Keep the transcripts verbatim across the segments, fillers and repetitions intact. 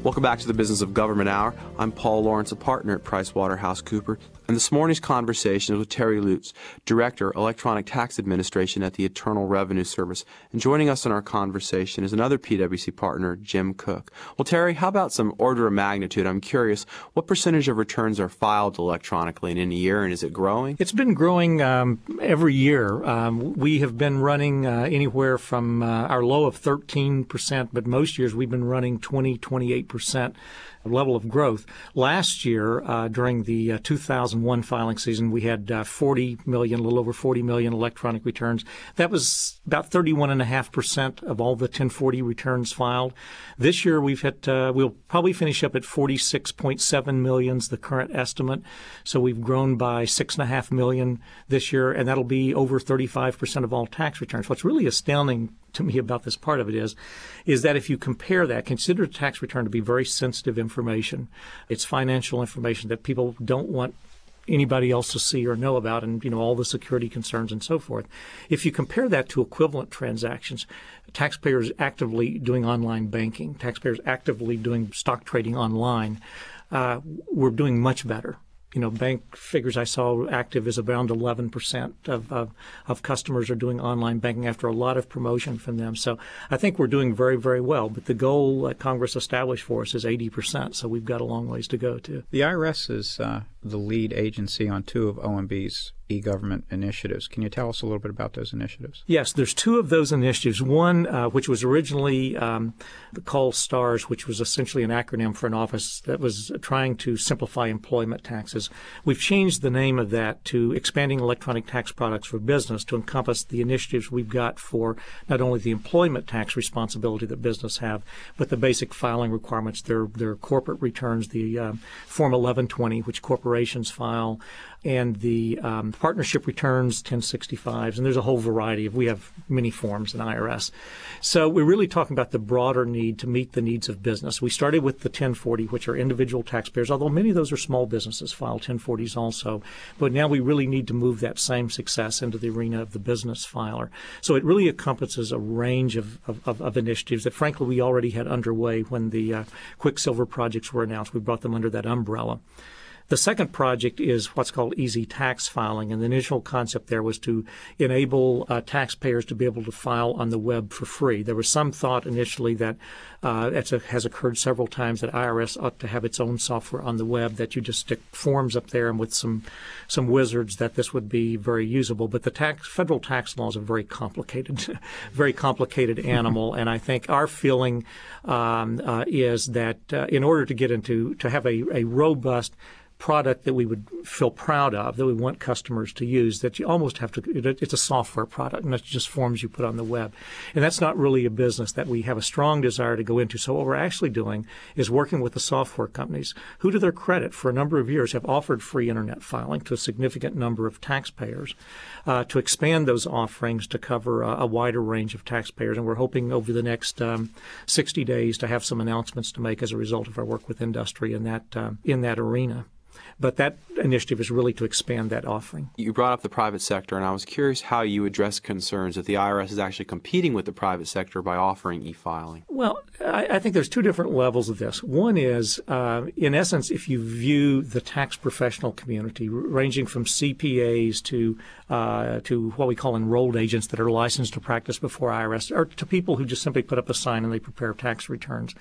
Welcome back to the Business of Government Hour. I'm Paul Lawrence, a partner at PricewaterhouseCoopers, and this morning's conversation is with Terry Lutz, Director, Electronic Tax Administration at the Internal Revenue Service. And joining us in our conversation is another P W C partner, Jim Cook. Well, Terry, how about some order of magnitude? I'm curious, what percentage of returns are filed electronically in any year, and is it growing? It's been growing um, every year. Um, we have been running uh, anywhere from uh, our low of thirteen percent, but most years we've been running twenty, twenty-eight percent level of growth. Last year, uh, during the uh, two thousand one filing season, we had uh, forty million, a little over forty million electronic returns. That was about thirty-one point five percent of all the ten forty returns filed. This year, we've hit, uh, we'll probably finish up at forty-six point seven million is the current estimate. So we've grown by six point five million this year, and that'll be over thirty-five percent of all tax returns. What's really astounding to me about this part of it is, is that if you compare that, consider a tax return to be very sensitive information. It's financial information that people don't want anybody else to see or know about, and you know all the security concerns and so forth. If you compare that to equivalent transactions, taxpayers actively doing online banking, taxpayers actively doing stock trading online, uh, we're doing much better. You know, bank figures I saw active is around eleven percent of, of of customers are doing online banking after a lot of promotion from them. So I think we're doing very, very well. But the goal that Congress established for us is eighty percent. So we've got a long ways to go, too. The I R S is uh, the lead agency on two of O M B's e-government initiatives. Can you tell us a little bit about those initiatives? Yes, there's two of those initiatives. One, uh, which was originally um, called STARS, which was essentially an acronym for an office that was trying to simplify employment taxes. We've changed the name of that to Expanding Electronic Tax Products for Business to encompass the initiatives we've got for not only the employment tax responsibility that business have, but the basic filing requirements, their their corporate returns, the uh, Form eleven twenty, which corporations file, and the um, partnership returns, ten sixty-fives, and there's a whole variety of, we have many forms in I R S. So we're really talking about the broader need to meet the needs of business. We started with the ten forty, which are individual taxpayers, although many of those are small businesses, file ten forties also. But now we really need to move that same success into the arena of the business filer. So it really encompasses a range of, of, of initiatives that, frankly, we already had underway when the uh, Quicksilver projects were announced. We brought them under that umbrella. The second project is what's called Easy Tax Filing, and the initial concept there was to enable uh, taxpayers to be able to file on the web for free. There was some thought initially that uh, it has occurred several times that I R S ought to have its own software on the web, that you just stick forms up there and with some some wizards that this would be very usable. But the tax, federal tax laws are very complicated, very complicated animal, and I think our feeling um, uh, is that uh, in order to get into to have a, a robust product that we would feel proud of, that we want customers to use, that you almost have to, it's a software product, and that's just forms you put on the web. And that's not really a business that we have a strong desire to go into. So what we're actually doing is working with the software companies who, to their credit, for a number of years have offered free internet filing to a significant number of taxpayers, uh, to expand those offerings to cover a, a wider range of taxpayers. And we're hoping over the next um, sixty days to have some announcements to make as a result of our work with industry in that um, in that arena. But that initiative is really to expand that offering. You brought up the private sector, and I was curious how you address concerns that the I R S is actually competing with the private sector by offering e-filing. Well, I, I think there's two different levels of this. One is, uh, in essence, if you view the tax professional community, ranging from C P As to uh, to what we call enrolled agents that are licensed to practice before I R S, or to people who just simply put up a sign and they prepare tax returns.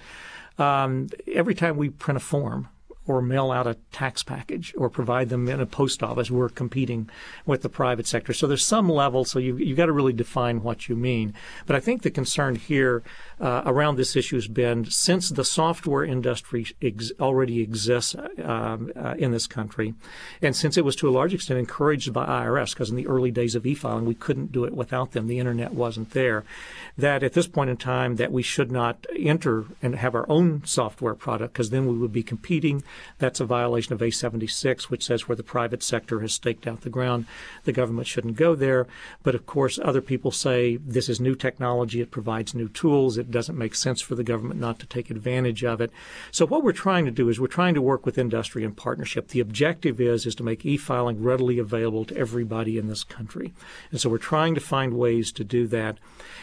Um, every time we print a form or mail out a tax package or provide them in a post office, we're competing with the private sector. So there's some level, so you, you've got to really define what you mean. But I think the concern here uh, around this issue has been, since the software industry ex- already exists um, uh, in this country, and since it was to a large extent encouraged by I R S, because in the early days of e-filing we couldn't do it without them, the internet wasn't there, that at this point in time that we should not enter and have our own software product, because then we would be competing That's a violation of A seventy-six, which says where the private sector has staked out the ground, the government shouldn't go there. But of course, other people say this is new technology, it provides new tools, it doesn't make sense for the government not to take advantage of it. So what we're trying to do is we're trying to work with industry in partnership. The objective is, is to make e-filing readily available to everybody in this country. And so we're trying to find ways to do that.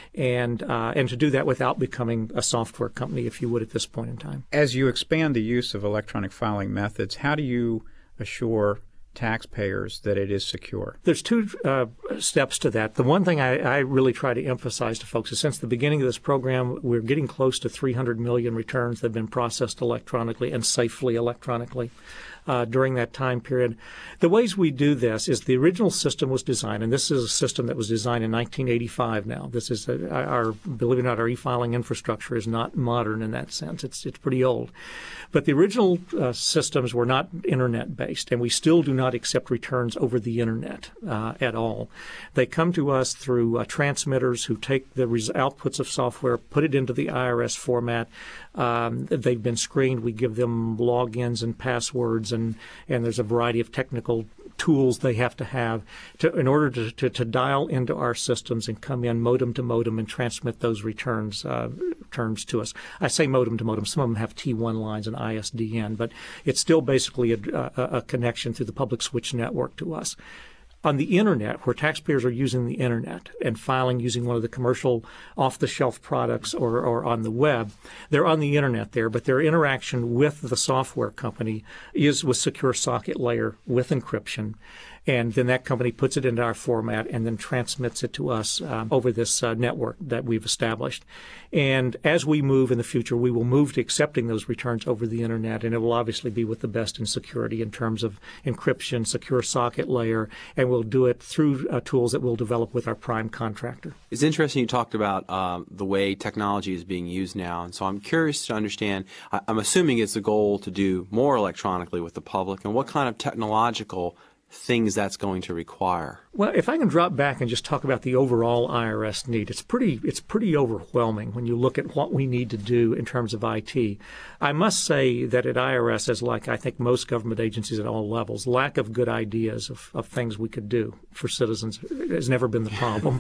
And uh, and to do that without becoming a software company, if you would, at this point in time. As you expand the use of electronic filing methods, how do you assure taxpayers that it is secure? There's two uh, steps to that. The one thing I, I really try to emphasize to folks is since the beginning of this program, we're getting close to three hundred million returns that have been processed electronically and safely electronically. Uh, during that time period. The ways we do this is the original system was designed, and this is a system that was designed in nineteen eighty-five now. This is a, our, believe it or not, our e-filing infrastructure is not modern in that sense. It's it's pretty old. But the original uh, systems were not Internet-based, and we still do not accept returns over the Internet uh, at all. They come to us through uh, transmitters who take the res- outputs of software, put it into the I R S format. Um, they've been screened. We give them logins and passwords, and, and there's a variety of technical tools they have to have to, in order to, to, to dial into our systems and come in modem to modem and transmit those returns uh, returns to us. I say modem to modem. Some of them have T one lines and I S D N, but it's still basically a, a, a connection through the public switch network to us. On the Internet, where taxpayers are using the Internet and filing using one of the commercial off-the-shelf products or, or on the web, they're on the Internet there, but their interaction with the software company is with secure socket layer with encryption. And then that company puts it into our format and then transmits it to us um, over this uh, network that we've established. And as we move in the future, we will move to accepting those returns over the Internet, and it will obviously be with the best in security in terms of encryption, secure socket layer, and we'll do it through uh, tools that we'll develop with our prime contractor. It's interesting you talked about um, the way technology is being used now, and so I'm curious to understand, I, I'm assuming it's the goal to do more electronically with the public, and what kind of technological things that's going to require. Well, if I can drop back and just talk about the overall I R S need, it's pretty it's pretty overwhelming when you look at what we need to do in terms of I T. I must say that at I R S, as like I think most government agencies at all levels, lack of good ideas of, of things we could do for citizens has never been the problem.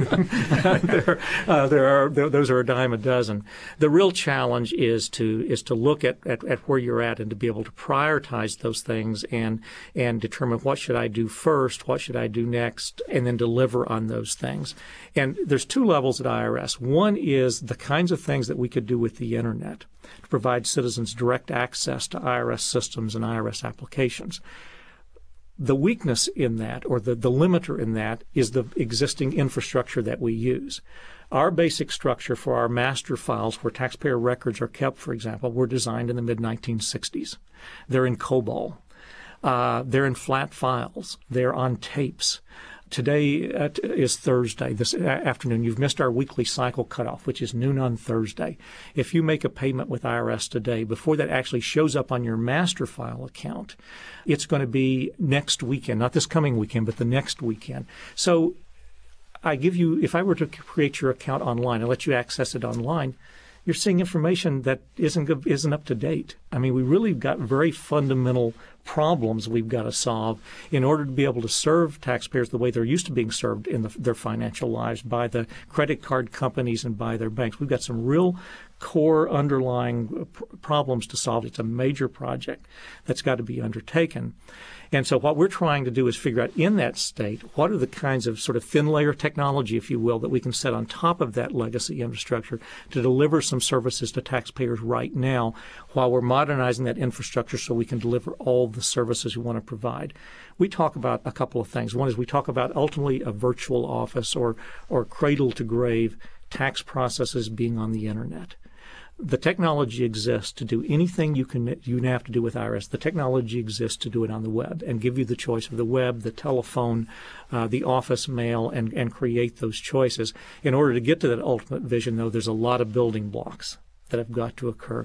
there, uh, there are there, those are a dime a dozen. The real challenge is to is to look at, at, at where you're at and to be able to prioritize those things and and determine what should I do first, what should I do next, and then deliver on those things. And there's two levels at I R S. One is the kinds of things that we could do with the Internet to provide citizens direct access to I R S systems and I R S applications. The weakness in that, or the, the limiter in that, is the existing infrastructure that we use. Our basic structure for our master files where taxpayer records are kept, for example, were designed in the mid nineteen sixties. They're in COBOL. Uh, they're in flat files. They're on tapes. Today uh, is Thursday, this afternoon. You've missed our weekly cycle cutoff, which is noon on Thursday. If you make a payment with I R S today, before that actually shows up on your master file account, it's going to be next weekend, not this coming weekend, but the next weekend. So I give you, if I were to create your account online and let you access it online, you're seeing information that isn't isn't up to date. I mean, we really got very fundamental problems we've got to solve in order to be able to serve taxpayers the way they're used to being served in the, their financial lives by the credit card companies and by their banks. We've got some real core underlying problems to solve. It's a major project that's got to be undertaken. And so what we're trying to do is figure out in that state what are the kinds of sort of thin layer technology, if you will, that we can set on top of that legacy infrastructure to deliver some services to taxpayers right now while we're modernizing that infrastructure so we can deliver all the services we want to provide. We talk about a couple of things. One is we talk about ultimately a virtual office or, or cradle to grave tax processes being on the Internet. The technology exists to do anything you can you have to do with I R S. The technology exists to do it on the web and give you the choice of the web, the telephone, uh, the office mail, and, and create those choices. In order to get to that ultimate vision, though, there's a lot of building blocks that have got to occur.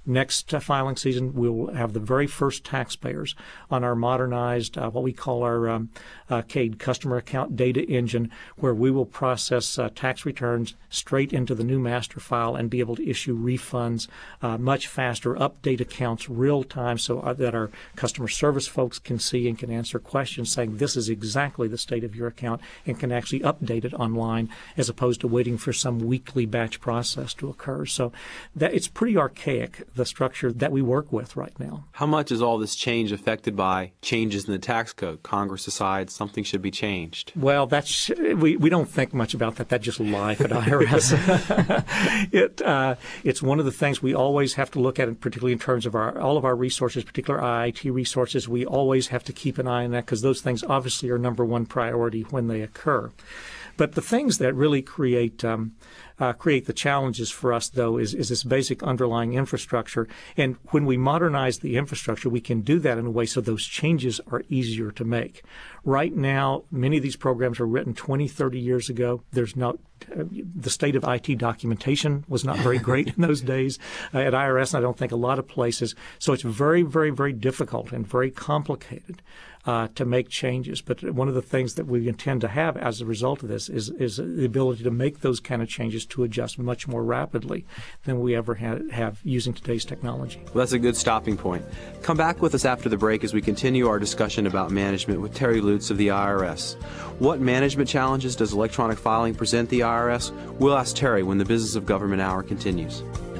Next uh, filing season, we'll have the very first taxpayers on our modernized, uh, what we call our um, uh, C A D, Customer Account Data Engine, where we will process uh, tax returns straight into the new master file and be able to issue refunds uh, much faster, update accounts real time so that our customer service folks can see and can answer questions saying this is exactly the state of your account and can actually update it online as opposed to waiting for some weekly batch process to occur. So that it's pretty archaic, the structure that we work with right now. How much is all this change affected by changes in the tax code? Congress decides something should be changed. Well, that's we, we don't think much about that. That's just life at I R S. it uh, it's one of the things we always have to look at, particularly in terms of our all of our resources, particular I T resources. We always have to keep an eye on that because those things obviously are number one priority when they occur. But the things that really create um, uh, create the challenges for us, though, is, is this basic underlying infrastructure. And when we modernize the infrastructure, we can do that in a way so those changes are easier to make. Right now, many of these programs were written twenty, thirty years ago. There's no uh, the state of I T documentation was not very great in those days uh, at I R S, and I don't think a lot of places. So it's very, very, very difficult and very complicated Uh, to make changes. But one of the things that we intend to have as a result of this is, is the ability to make those kind of changes to adjust much more rapidly than we ever had, have using today's technology. Well, that's a good stopping point. Come back with us after the break as we continue our discussion about management with Terry Lutz of the I R S. What management challenges does electronic filing present the I R S? We'll ask Terry when the Business of Government Hour continues.